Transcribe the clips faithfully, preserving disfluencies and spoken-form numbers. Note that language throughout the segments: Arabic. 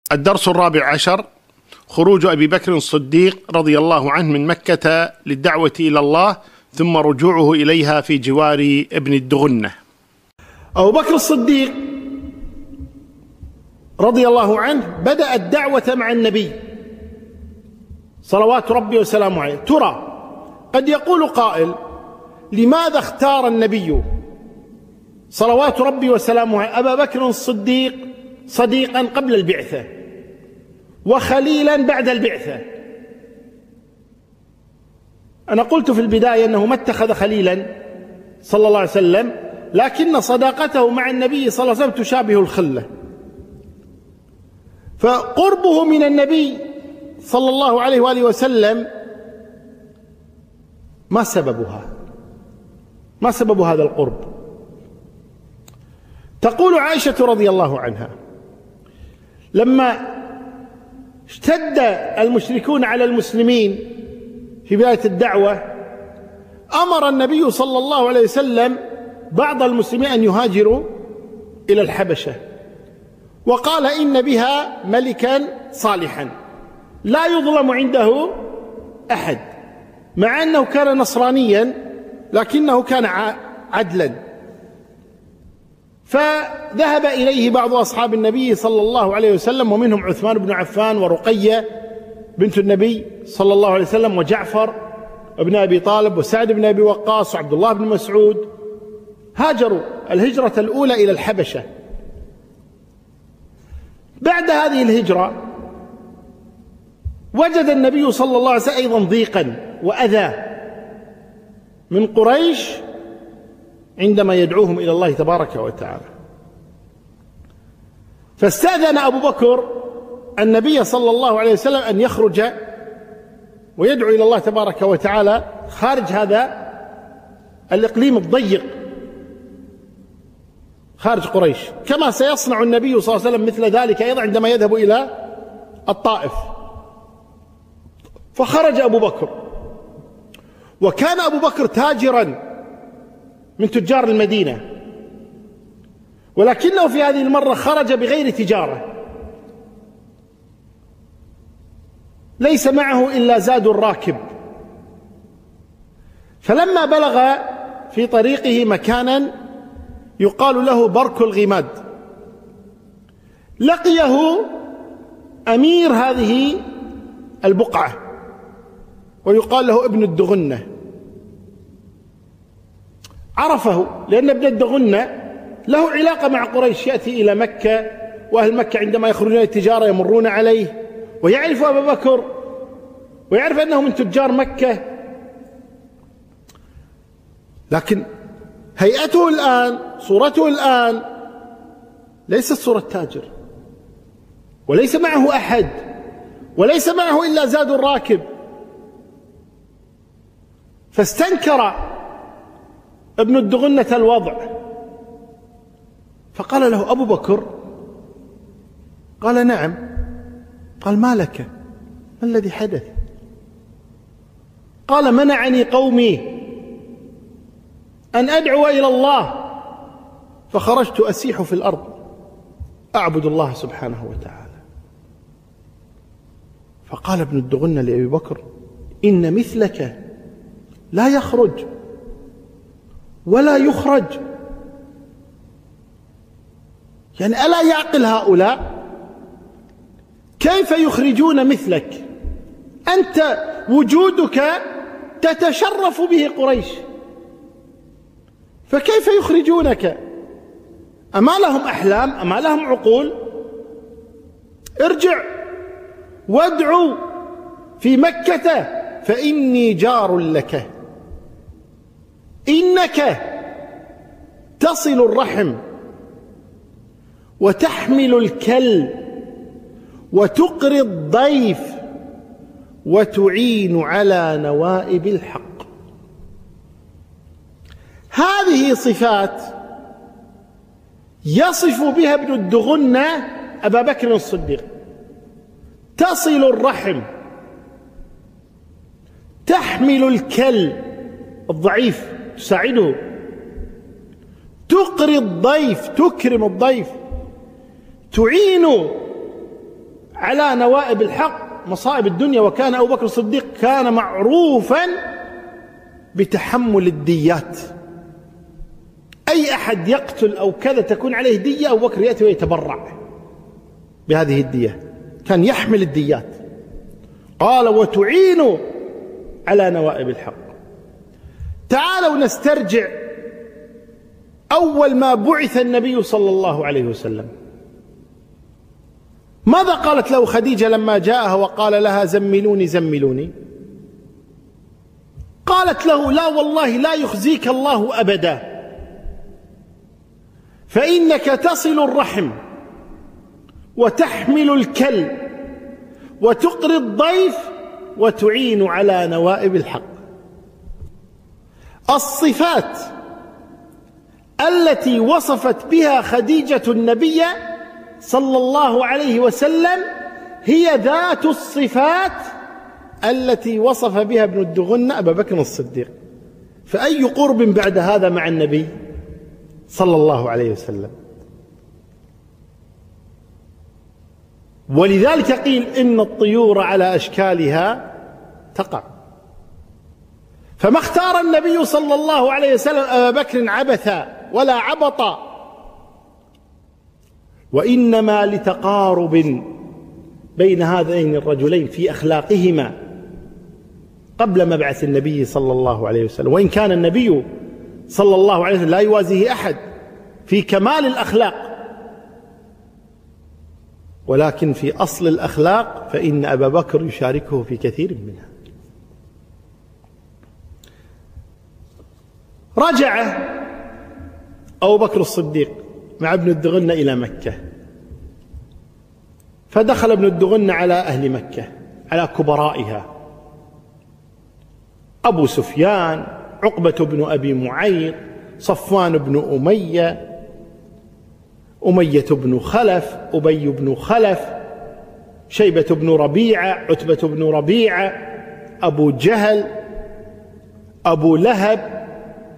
الدرس الرابع عشر: خروج أبي بكر الصديق رضي الله عنه من مكة للدعوة إلى الله، ثم رجوعه إليها في جوار ابن الدغنة. أبو بكر الصديق رضي الله عنه بدأ الدعوة مع النبي صلوات ربي وسلامه عليه. ترى قد يقول قائل: لماذا اختار النبي صلوات ربي وسلامه عليه أبا بكر الصديق صديقا قبل البعثة وخليلا بعد البعثة؟ أنا قلت في البداية أنه ما اتخذ خليلا صلى الله عليه وسلم، لكن صداقته مع النبي صلى الله عليه وسلم تشابه الخلة، فقربه من النبي صلى الله عليه وآله وسلم ما سببها؟ ما سبب هذا القرب؟ تقول عائشة رضي الله عنها: لما اشتد المشركون على المسلمين في بداية الدعوة، أمر النبي صلى الله عليه وسلم بعض المسلمين أن يهاجروا إلى الحبشة، وقال: إن بها ملكا صالحا لا يظلم عنده أحد، مع أنه كان نصرانيا لكنه كان عدلا. فذهب إليه بعض أصحاب النبي صلى الله عليه وسلم، ومنهم عثمان بن عفان ورقية بنت النبي صلى الله عليه وسلم وجعفر بن أبي طالب وسعد بن أبي وقاص وعبد الله بن مسعود. هاجروا الهجرة الأولى إلى الحبشة. بعد هذه الهجرة وجد النبي صلى الله عليه وسلم أيضا ضيقا وأذى من قريش عندما يدعوهم إلى الله تبارك وتعالى، فاستأذن أبو بكر النبي صلى الله عليه وسلم أن يخرج ويدعو إلى الله تبارك وتعالى خارج هذا الإقليم الضيق، خارج قريش، كما سيصنع النبي صلى الله عليه وسلم مثل ذلك أيضا عندما يذهب إلى الطائف. فخرج أبو بكر، وكان أبو بكر تاجرا من تجار المدينة، ولكنه في هذه المرة خرج بغير تجارة، ليس معه إلا زاد الراكب. فلما بلغ في طريقه مكانا يقال له برك الغماد، لقيه أمير هذه البقعة ويقال له ابن الدغنة. عرفه لأن ابن الدغنة له علاقة مع قريش، يأتي إلى مكة، وأهل مكة عندما يخرجون التجارة يمرون عليه، ويعرف أبا بكر ويعرف أنه من تجار مكة. لكن هيئته الآن، صورته الآن ليست صورة تاجر، وليس معه أحد، وليس معه إلا زاد الراكب. فاستنكر ابن الدغنة الوضع، فقال له أبو بكر، قال: نعم. قال: ما لك؟ ما الذي حدث؟ قال: منعني قومي أن أدعو إلى الله، فخرجت أسيح في الأرض أعبد الله سبحانه وتعالى. فقال ابن الدغنة لأبي بكر: إن مثلك لا يخرج ولا يخرج. يعني ألا يعقل هؤلاء؟ كيف يخرجون مثلك؟ أنت وجودك تتشرف به قريش، فكيف يخرجونك؟ أما لهم أحلام؟ أما لهم عقول؟ ارجع وادعو في مكة فإني جار لك، إنك تصل الرحم وتحمل الكل وتقري الضيف وتعين على نوائب الحق. هذه صفات يصف بها ابن الدغنة أبا بكر الصديق: تصل الرحم، تحمل الكل الضعيف تساعده، تقري الضيف تكرم الضيف، تعين على نوائب الحق مصائب الدنيا. وكان أبو بكر الصديق كان معروفا بتحمل الديات، أي أحد يقتل أو كذا تكون عليه دية أبو بكر يأتي ويتبرع بهذه الدية، كان يحمل الديات. قال وتعين على نوائب الحق. تعالوا نسترجع أول ما بعث النبي صلى الله عليه وسلم، ماذا قالت له خديجة لما جاءها وقال لها زملوني زملوني؟ قالت له لا والله لا يخزيك الله أبدا، فإنك تصل الرحم وتحمل الكل وتقري الضيف وتعين على نوائب الحق. الصفات التي وصفت بها خديجة النبي صلى الله عليه وسلم هي ذات الصفات التي وصف بها ابن الدغنة أبا بكر الصديق. فأي قرب بعد هذا مع النبي صلى الله عليه وسلم؟ ولذلك قيل إن الطيور على أشكالها تقع. فما اختار النبي صلى الله عليه وسلم أبا بكر عبثا ولا عبطا، وإنما لتقارب بين هذين الرجلين في أخلاقهما قبل مبعث النبي صلى الله عليه وسلم. وإن كان النبي صلى الله عليه وسلم لا يوازيه أحد في كمال الأخلاق، ولكن في أصل الأخلاق فإن أبا بكر يشاركه في كثير منها. رجع أبو بكر الصديق مع ابن الدغنة إلى مكة، فدخل ابن الدغنة على أهل مكة، على كبرائها، أبو سفيان، عقبة بن أبي معيط، صفوان بن أمية، أمية بن خلف، أبي بن خلف، شيبة بن ربيعة، عتبة بن ربيعة، أبو جهل، أبو لهب،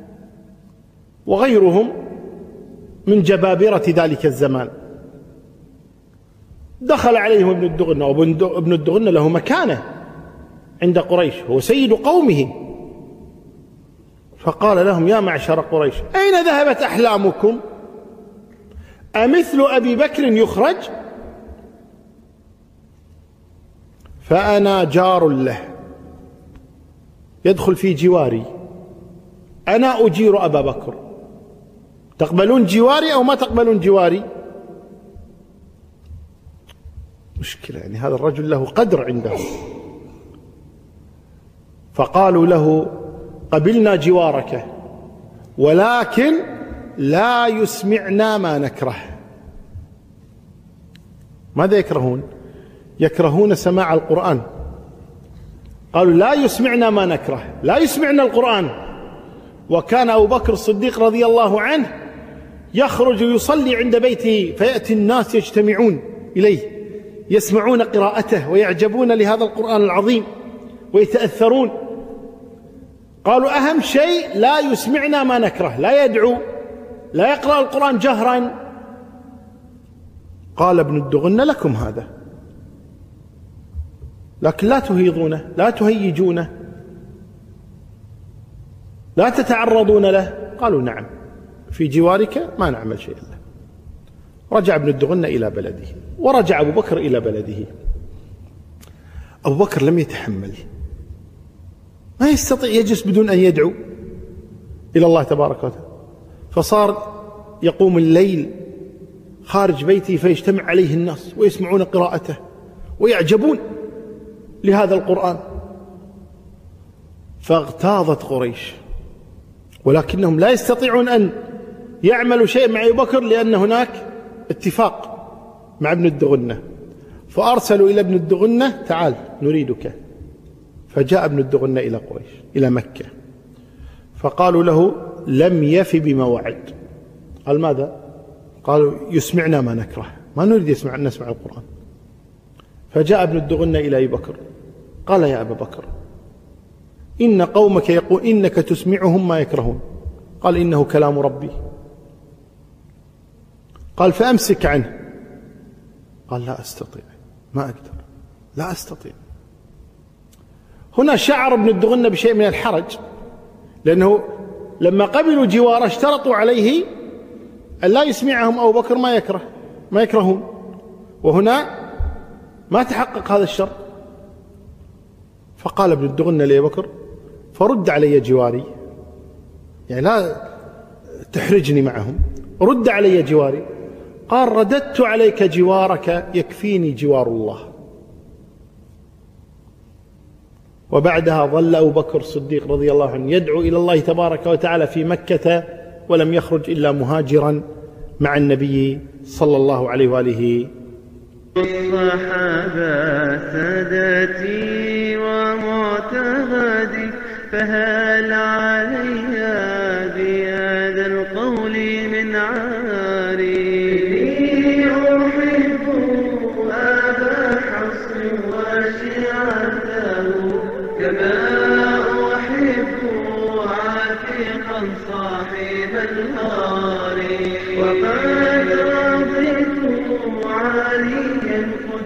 وغيرهم من جبابرة ذلك الزمان. دخل عليهم ابن الدغنة، وابن الدغنة له مكانة عند قريش، هو سيد قومه. فقال لهم يا معشر قريش أين ذهبت أحلامكم؟ أمثل أبي بكر يخرج؟ فأنا جار له يدخل في جواري، أنا أجير أبا بكر، تقبلون جواري أو ما تقبلون جواري؟ مشكلة، يعني هذا الرجل له قدر عندهم. فقالوا له قبلنا جوارك ولكن لا يسمعنا ما نكره. ماذا يكرهون؟ يكرهون سماع القرآن. قالوا لا يسمعنا ما نكره، لا يسمعنا القرآن. وكان أبو بكر الصديق رضي الله عنه يخرج يصلي عند بيته، فيأتي الناس يجتمعون إليه يسمعون قراءته ويعجبون لهذا القرآن العظيم ويتأثرون. قالوا أهم شيء لا يسمعنا ما نكره، لا يدعو، لا يقرأ القرآن جهرا. قال ابن الدغنة لكم هذا، لكن لا تهيضونه، لا تهيجونه، لا تتعرضون له. قالوا نعم، في جوارك ما نعمل شيء له. رجع ابن الدغنة إلى بلده، ورجع أبو بكر إلى بلده. أبو بكر لم يتحمل، ما يستطيع يجلس بدون أن يدعو إلى الله تبارك وتعالى، فصار يقوم الليل خارج بيته فيجتمع عليه الناس ويسمعون قراءته ويعجبون لهذا القرآن. فاغتاظت قريش، ولكنهم لا يستطيعون أن يعملوا شيء مع أبي بكر لأن هناك اتفاق مع ابن الدغنة. فأرسلوا إلى ابن الدغنة تعال نريدك. فجاء ابن الدغنة إلى قريش إلى مكة، فقالوا له لم يف بما وعد. قال ماذا؟ قالوا يسمعنا ما نكره، ما نريد يسمع نسمع القرآن. فجاء ابن الدغنة إلى أبي بكر قال يا أبا بكر إن قومك يقول إنك تسمعهم ما يكرهون. قال إنه كلام ربي. قال فأمسك عنه. قال لا أستطيع. ما أقدر، لا أستطيع. هنا شعر ابن الدغنة بشيء من الحرج، لأنه لما قبلوا جواره اشترطوا عليه أن لا يسمعهم أبو بكر ما يكره ما يكرهون، وهنا ما تحقق هذا الشرط. فقال ابن الدغنة لأبي بكر: فرد علي جواري، يعني لا تحرجني معهم، رد علي جواري. قال: رددت عليك جوارك يكفيني جوار الله. وبعدها ظل أبو بكر الصديق رضي الله عنه يدعو إلى الله تبارك وتعالى في مكة، ولم يخرج إلا مهاجرا مع النبي صلى الله عليه وآله. الصحابة سادتي ومعتقدي، فهل علي بهذا القول من عاري؟ إني أحب أبا حفص وشيعته، كما أحب عتيقا صاحب الهار، وقد رضيت عليا